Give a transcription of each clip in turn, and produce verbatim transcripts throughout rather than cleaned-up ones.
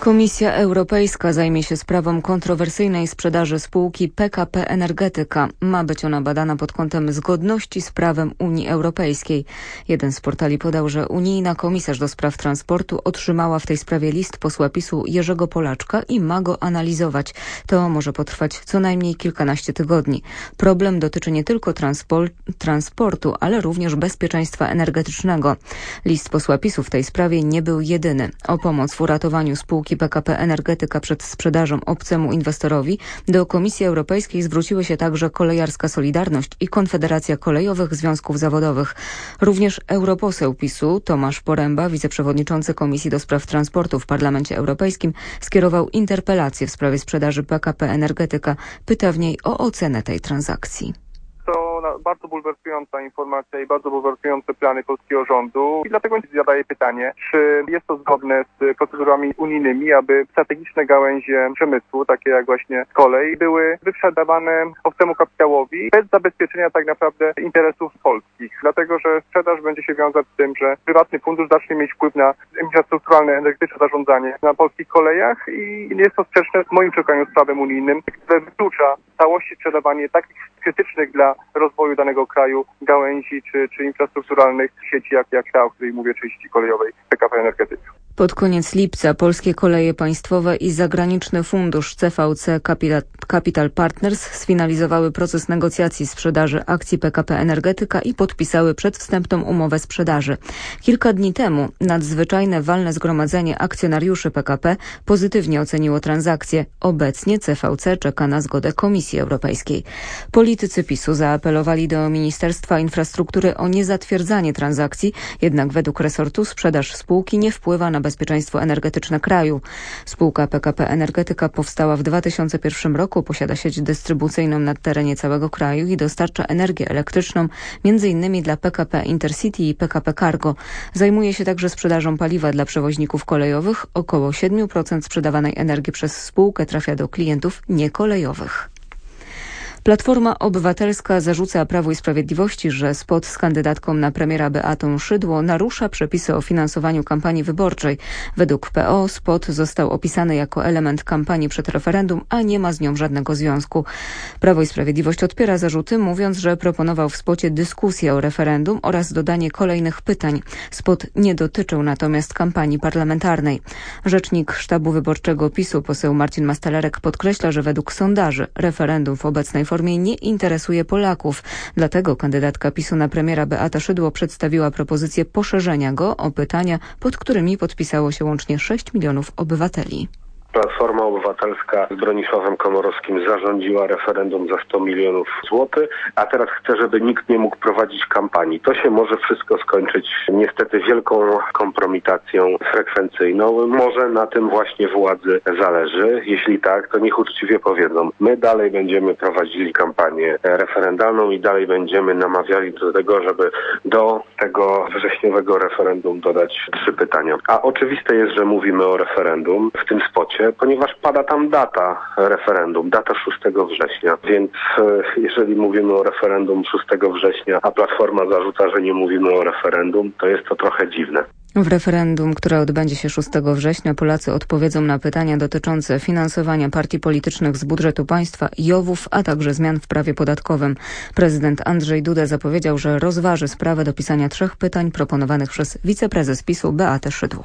Komisja Europejska zajmie się sprawą kontrowersyjnej sprzedaży spółki P K P Energetyka. Ma być ona badana pod kątem zgodności z prawem Unii Europejskiej. Jeden z portali podał, że unijna komisarz do spraw transportu otrzymała w tej sprawie list posła PiSu Jerzego Polaczka i ma go analizować. To może potrwać co najmniej kilkanaście tygodni. Problem dotyczy nie tylko transpol- transportu, ale również bezpieczeństwa energetycznego. List posła PiSu w tej sprawie nie był jedyny. O pomoc w uratowaniu spółki P K P Energetyka przed sprzedażą obcemu inwestorowi do Komisji Europejskiej zwróciły się także Kolejarska Solidarność i Konfederacja Kolejowych Związków Zawodowych. Również europoseł PiSu Tomasz Poręba, wiceprzewodniczący Komisji do Spraw Transportu w Parlamencie Europejskim, skierował interpelację w sprawie sprzedaży P K P Energetyka. Pyta w niej o ocenę tej transakcji. To bardzo bulwersująca informacja i bardzo bulwersujące plany polskiego rządu i dlatego zadaję pytanie, czy jest to zgodne z procedurami unijnymi, aby strategiczne gałęzie przemysłu, takie jak właśnie kolej, były wyprzedawane obcemu kapitałowi bez zabezpieczenia tak naprawdę interesów polskich. Dlatego, że sprzedaż będzie się wiązać z tym, że prywatny fundusz zacznie mieć wpływ na infrastrukturalne, energetyczne zarządzanie na polskich kolejach i jest to sprzeczne w moim przekonaniu z prawem unijnym, które wyklucza w całości sprzedawanie takich krytycznych dla rozwoju danego kraju gałęzi czy, czy infrastrukturalnych sieci, jak, jak ta, o której mówię, czyli sieci kolejowej P K P Energetyka. Pod koniec lipca Polskie Koleje Państwowe i zagraniczny fundusz C V C Capital Partners sfinalizowały proces negocjacji sprzedaży akcji P K P Energetyka i podpisały przedwstępną umowę sprzedaży. Kilka dni temu nadzwyczajne walne zgromadzenie akcjonariuszy P K P pozytywnie oceniło transakcję. Obecnie C V C czeka na zgodę Komisji Europejskiej. Politycy PiSu zaapelowali do Ministerstwa Infrastruktury o niezatwierdzanie transakcji, jednak według resortu sprzedaż spółki nie wpływa na bezpieczeństwo energetyczne kraju. Spółka P K P Energetyka powstała w dwa tysiące pierwszym roku, posiada sieć dystrybucyjną na terenie całego kraju i dostarcza energię elektryczną między innymi dla P K P Intercity i P K P Cargo. Zajmuje się także sprzedażą paliwa dla przewoźników kolejowych. Około siedem procent sprzedawanej energii przez spółkę trafia do klientów niekolejowych. Platforma Obywatelska zarzuca Prawu i Sprawiedliwości, że spot z kandydatką na premiera Beatą Szydło narusza przepisy o finansowaniu kampanii wyborczej. Według P O spot został opisany jako element kampanii przed referendum, a nie ma z nią żadnego związku. Prawo i Sprawiedliwość odpiera zarzuty, mówiąc, że proponował w spocie dyskusję o referendum oraz dodanie kolejnych pytań. Spot nie dotyczył natomiast kampanii parlamentarnej. Rzecznik sztabu wyborczego PiSu, poseł Marcin Mastalerek, podkreśla, że według sondaży referendum w obecnej formie nie interesuje Polaków. Dlatego kandydatka PiSu na premiera Beata Szydło przedstawiła propozycję poszerzenia go o pytania, pod którymi podpisało się łącznie sześć milionów obywateli. Platforma Obywatelska z Bronisławem Komorowskim zarządziła referendum za sto milionów złotych, a teraz chce, żeby nikt nie mógł prowadzić kampanii. To się może wszystko skończyć niestety wielką kompromitacją frekwencyjną. Może na tym właśnie władzy zależy. Jeśli tak, to niech uczciwie powiedzą. My dalej będziemy prowadzili kampanię referendalną i dalej będziemy namawiali do tego, żeby do tego wrześniowego referendum dodać trzy pytania. A oczywiste jest, że mówimy o referendum w tym spocie, ponieważ pada tam data referendum, data szóstego września, więc jeżeli mówimy o referendum szóstego września, a Platforma zarzuca, że nie mówimy o referendum, to jest to trochę dziwne. W referendum, które odbędzie się szóstego września, Polacy odpowiedzą na pytania dotyczące finansowania partii politycznych z budżetu państwa, jowów, a także zmian w prawie podatkowym. Prezydent Andrzej Duda zapowiedział, że rozważy sprawę dopisania trzech pytań proponowanych przez wiceprezes PiSu Beatę Szydło.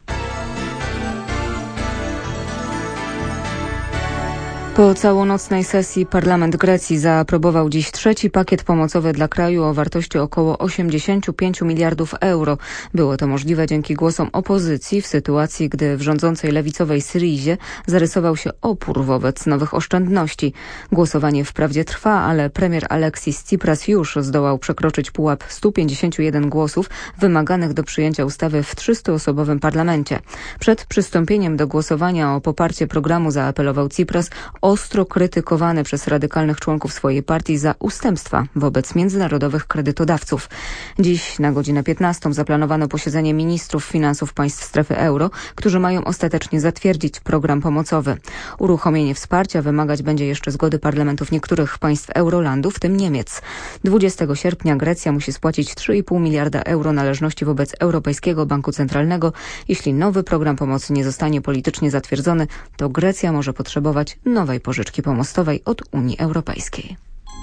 Po całonocnej sesji Parlament Grecji zaaprobował dziś trzeci pakiet pomocowy dla kraju o wartości około osiemdziesiąt pięć miliardów euro. Było to możliwe dzięki głosom opozycji w sytuacji, gdy w rządzącej lewicowej Syrizie zarysował się opór wobec nowych oszczędności. Głosowanie wprawdzie trwa, ale premier Aleksis Tsipras już zdołał przekroczyć pułap stu pięćdziesięciu jeden głosów wymaganych do przyjęcia ustawy w trzystuosobowym parlamencie. Przed przystąpieniem do głosowania o poparcie programu zaapelował Tsipras ostro krytykowany przez radykalnych członków swojej partii za ustępstwa wobec międzynarodowych kredytodawców. Dziś na godzinę piętnastą zaplanowano posiedzenie ministrów finansów państw strefy euro, którzy mają ostatecznie zatwierdzić program pomocowy. Uruchomienie wsparcia wymagać będzie jeszcze zgody parlamentów niektórych państw Eurolandu, w tym Niemiec. dwudziestego sierpnia Grecja musi spłacić trzy i pół miliarda euro należności wobec Europejskiego Banku Centralnego. Jeśli nowy program pomocy nie zostanie politycznie zatwierdzony, to Grecja może potrzebować nowej pożyczki pomostowej od Unii Europejskiej.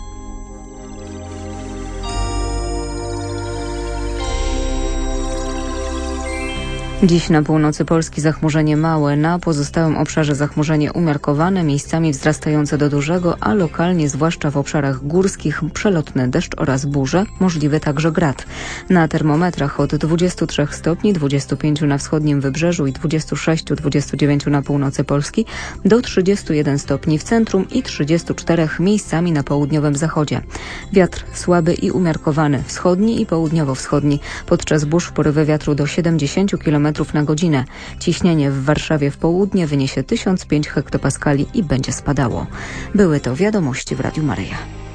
Dziś na północy Polski zachmurzenie małe, na pozostałym obszarze zachmurzenie umiarkowane, miejscami wzrastające do dużego, a lokalnie, zwłaszcza w obszarach górskich, przelotny deszcz oraz burze, możliwy także grad. Na termometrach od dwudziestu trzech stopni, dwudziestu pięciu na wschodnim wybrzeżu i dwudziestu sześciu do dwudziestu dziewięciu na północy Polski, do trzydziestu jeden stopni w centrum i trzydziestu czterech miejscami na południowym zachodzie. Wiatr słaby i umiarkowany, wschodni i południowo-wschodni. Podczas burz porywy wiatru do siedemdziesięciu kilometrów na godzinę. Ciśnienie w Warszawie w południe wyniesie tysiąc pięć hektopaskali i będzie spadało. Były to wiadomości w Radiu Maryja.